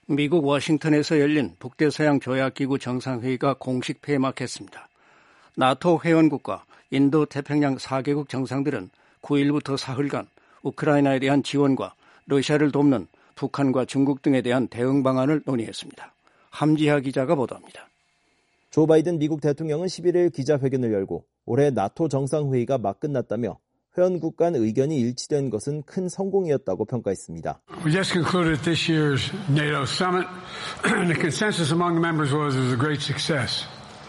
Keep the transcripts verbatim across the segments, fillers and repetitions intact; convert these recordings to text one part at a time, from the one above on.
미국 워싱턴에서 열린 북대서양 조약기구 정상회의가 공식 폐막했습니다. 나토 회원국과 인도 태평양 사 개국 정상들은 구일부터 사흘간 우크라이나에 대한 지원과 러시아를 돕는 북한과 중국 등에 대한 대응 방안을 논의했습니다. 함지하 기자가 보도합니다. 조 바이든 미국 대통령은 십일일 기자회견을 열고 올해 나토 정상회의가 막 끝났다며 회원국 간 의견이 일치된 것은 큰 성공이었다고 평가했습니다. We just concluded this year's NATO summit. The consensus among the members was it was a great success.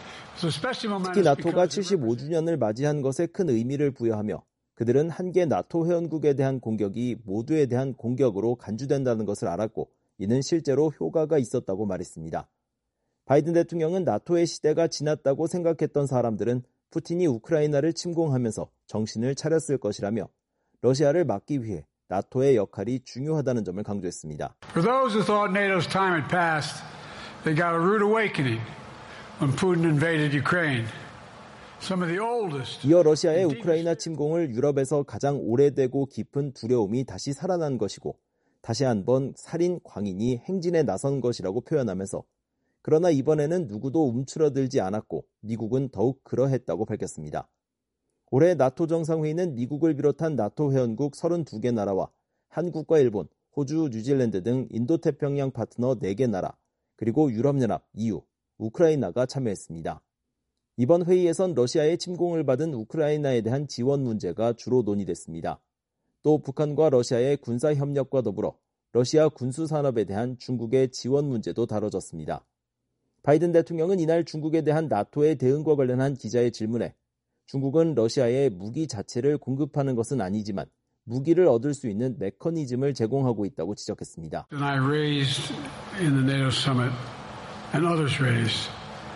특히 나토가 칠십오 주년을 맞이한 것에 큰 의미를 부여하며 그들은 한 개 나토 회원국에 대한 공격이 모두에 대한 공격으로 간주된다는 것을 알았고 이는 실제로 효과가 있었다고 말했습니다. 바이든 대통령은 나토의 시대가 지났다고 생각했던 사람들은 푸틴이 우크라이나를 침공하면서 정신을 차렸을 것이라며 러시아를 막기 위해 나토의 역할이 중요하다는 점을 강조했습니다. For those who thought NATO's time had passed, they got a rude awakening when Putin invaded Ukraine. Some of the oldest. 이어 러시아의 우크라이나 침공을 유럽에서 가장 오래되고 깊은 두려움이 다시 살아난 것이고 다시 한번 살인 광인이 행진에 나선 것이라고 표현하면서 그러나 이번에는 누구도 움츠러들지 않았고 미국은 더욱 그러했다고 밝혔습니다. 올해 나토 정상회의는 미국을 비롯한 나토 회원국 서른두 개 나라와 한국과 일본, 호주, 뉴질랜드 등 인도태평양 파트너 네 개 나라, 그리고 유럽연합, 이유, 우크라이나가 참여했습니다. 이번 회의에선 러시아의 침공을 받은 우크라이나에 대한 지원 문제가 주로 논의됐습니다. 또 북한과 러시아의 군사협력과 더불어 러시아 군수산업에 대한 중국의 지원 문제도 다뤄졌습니다. 바이든 대통령은 이날 중국에 대한 나토의 대응과 관련한 기자의 질문에 중국은 러시아에 무기 자체를 공급하는 것은 아니지만 무기를 얻을 수 있는 메커니즘을 제공하고 있다고 지적했습니다. And I raised in the NATO summit and others raised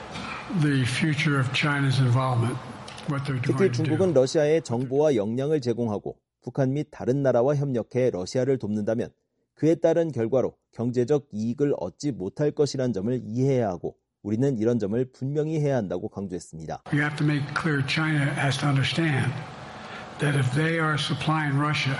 the future of China's involvement. What they're 특히 going to do. 중국은 러시아에 정보와 역량을 제공하고 북한 및 다른 나라와 협력해 러시아를 돕는다면 그에 따른 결과로 경제적 이익을 얻지 못할 것이란 점을 이해해야 하고 우리는 이런 점을 분명히 해야 한다고 강조했습니다. We have to make clear China has to understand that if they are supplying Russia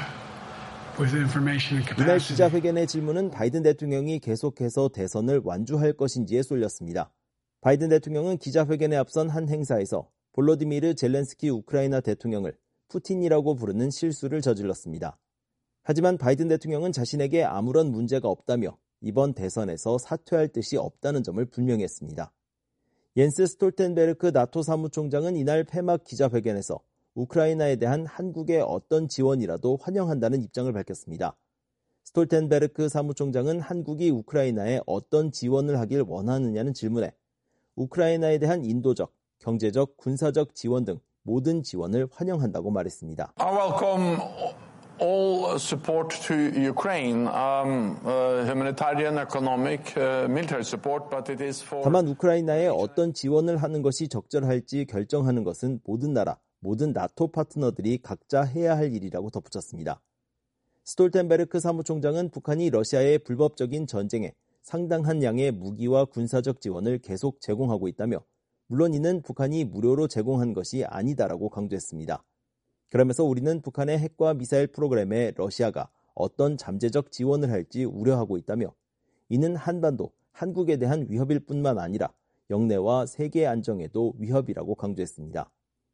with information and capacity. 이날 기자회견의 질문은 바이든 대통령이 계속해서 대선을 완주할 것인지에 쏠렸습니다. 바이든 대통령은 기자회견에 앞선 한 행사에서 볼로디미르 젤렌스키 우크라이나 대통령을 푸틴이라고 부르는 실수를 저질렀습니다. 하지만 바이든 대통령은 자신에게 아무런 문제가 없다며 이번 대선에서 사퇴할 뜻이 없다는 점을 분명히 했습니다. 옌스 스톨텐베르크 나토 사무총장은 이날 폐막 기자회견에서 우크라이나에 대한 한국의 어떤 지원이라도 환영한다는 입장을 밝혔습니다. 스톨텐베르크 사무총장은 한국이 우크라이나에 어떤 지원을 하길 원하느냐는 질문에 우크라이나에 대한 인도적, 경제적, 군사적 지원 등 모든 지원을 환영한다고 말했습니다. I welcome all support to Ukraine, um, uh, humanitarian, economic, uh, military support, but it is for. 다만 우크라이나에 어떤 지원을 하는 것이 적절할지 결정하는 것은 모든 나라, 모든 나토 파트너들이 각자 해야 할 일이라고 덧붙였습니다. 스톨텐베르크 사무총장은 북한이 러시아의 불법적인 전쟁에 상당한 양의 무기와 군사적 지원을 계속 제공하고 있다며 물론 이는 북한이 무료로 제공한 것이 아니다라고 강조했습니다. 그러면서 우리는 북한의 핵과 미사일 프로그램에 러시아가 어떤 잠재적 지원을 할지 우려하고 있다며 이는 한반도, 한국에 대한 위협일 뿐만 아니라 영내와 세계 안정에도 위협이라고 강조했습니다.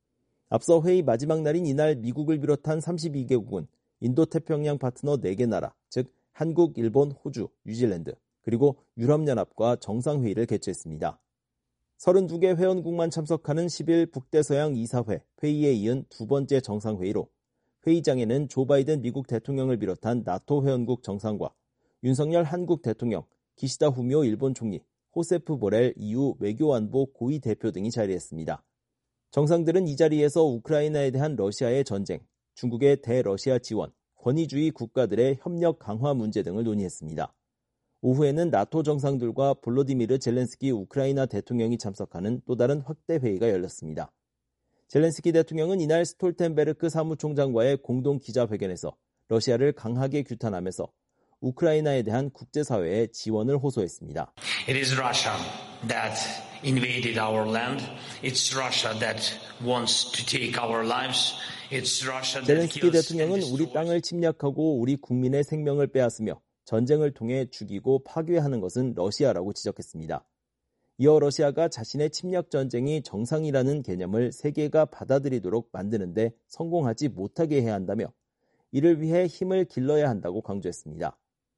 앞서 회의 마지막 날인 이날 미국을 비롯한 삼십이 개국은 인도태평양 파트너 네 개 나라, 즉 한국, 일본, 호주, 뉴질랜드, 그리고 유럽연합과 정상회의를 개최했습니다. 서른두 개 회원국만 참석하는 십일 북대서양 이사회 회의에 이은 두 번째 정상회의로 회의장에는 조 바이든 미국 대통령을 비롯한 나토 회원국 정상과 윤석열 한국 대통령, 기시다 후미오 일본 총리, 호세프 보렐 이유 외교안보 고위 대표 등이 자리했습니다. 정상들은 이 자리에서 우크라이나에 대한 러시아의 전쟁, 중국의 대러시아 지원, 권위주의 국가들의 협력 강화 문제 등을 논의했습니다. 오후에는 나토 정상들과 볼로디미르 젤렌스키 우크라이나 대통령이 참석하는 또 다른 확대 회의가 열렸습니다. 젤렌스키 대통령은 이날 스톨텐베르크 사무총장과의 공동 기자회견에서 러시아를 강하게 규탄하면서 우크라이나에 대한 국제사회의 지원을 호소했습니다. It is Russia that invaded our land. It's Russia that wants to take our lives. It's Russia that 젤렌스키 kills 대통령은 and 우리 땅을 침략하고 우리 국민의 생명을 빼앗으며 전쟁을 통해 죽이고 파괴하는 것은 러시아라고 지적했습니다. 이어 러시아가 자신의 침략 전쟁이 정상이라는 개념을 세계가 받아들이도록 만드는데 성공하지 못하게 해야 한다며 이를 위해 힘을 길러야 한다고 강조했습니다.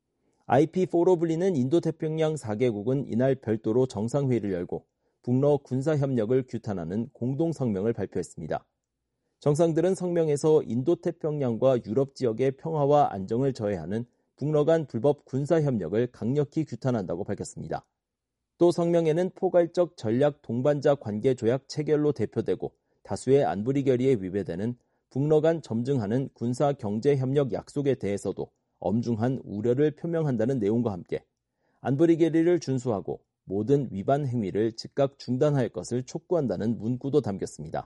아이피사로 불리는 인도태평양 사 개국은 이날 별도로 정상회의를 열고 북러 군사협력을 규탄하는 공동성명을 발표했습니다. 정상들은 성명에서 인도태평양과 유럽 지역의 평화와 안정을 저해하는 북러 간 불법 군사협력을 강력히 규탄한다고 밝혔습니다. 또 성명에는 포괄적 전략 동반자 관계 조약 체결로 대표되고 다수의 안보리 결의에 위배되는 북러 간 점증하는 군사 경제 협력 약속에 대해서도 엄중한 우려를 표명한다는 내용과 함께 안보리 결의를 준수하고 모든 위반 행위를 즉각 중단할 것을 촉구한다는 문구도 담겼습니다.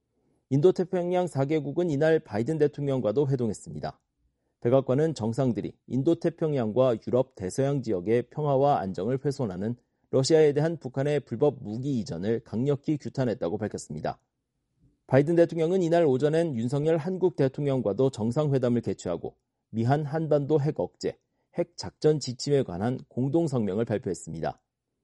인도태평양 사 개국은 이날 바이든 대통령과도 회동했습니다. 백악관은 정상들이 인도태평양과 유럽 대서양 지역의 평화와 안정을 훼손하는 러시아에 대한 북한의 불법 무기 이전을 강력히 규탄했다고 밝혔습니다. 바이든 대통령은 이날 오전엔 윤석열 한국 대통령과도 정상회담을 개최하고 미한 한반도 핵 억제, 핵 작전 지침에 관한 공동성명을 발표했습니다.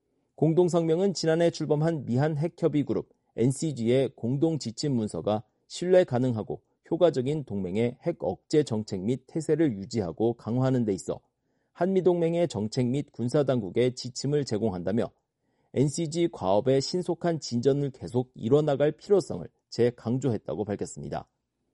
공동성명은 지난해 출범한 미한 핵협의그룹 엔씨지의 공동지침 문서가 신뢰 가능하고 효과적인 동맹의 핵 억제 정책 및 태세를 유지하고 강화하는 데 있어 한미동맹의 정책 및 군사당국에 지침을 제공한다며 엔씨지 과업의 신속한 진전을 계속 이뤄나갈 필요성을 재강조했다고 밝혔습니다.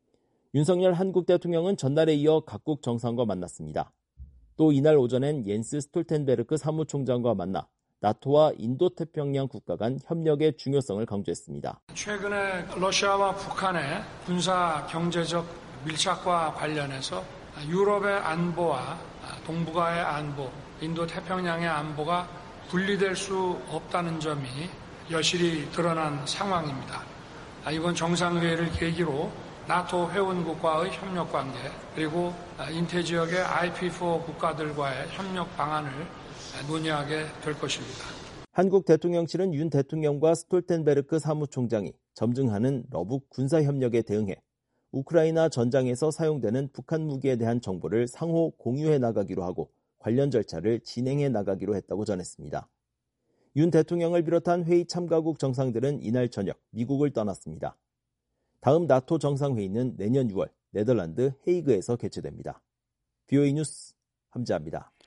윤석열 한국 대통령은 전날에 이어 각국 정상과 만났습니다. 또 이날 오전엔 옌스 스톨텐베르크 사무총장과 만나 나토와 인도태평양 국가 간 협력의 중요성을 강조했습니다. 최근에 러시아와 북한의 군사 경제적 밀착과 관련해서 유럽의 안보와 동북아의 안보, 인도태평양의 안보가 분리될 수 없다는 점이 여실히 드러난 상황입니다. 이번 정상회의를 계기로 나토 회원국과의 협력관계 그리고 인태지역의 아이피사 국가들과의 협력 방안을 논의하게 될 것입니다. 한국 대통령실은 윤 대통령과 스톨텐베르크 사무총장이 점증하는 러북 군사협력에 대응해 우크라이나 전장에서 사용되는 북한 무기에 대한 정보를 상호 공유해 나가기로 하고 관련 절차를 진행해 나가기로 했다고 전했습니다. 윤 대통령을 비롯한 회의 참가국 정상들은 이날 저녁 미국을 떠났습니다. 다음 나토 정상회의는 내년 유월 네덜란드 헤이그에서 개최됩니다. 비오이 뉴스 함재합니다.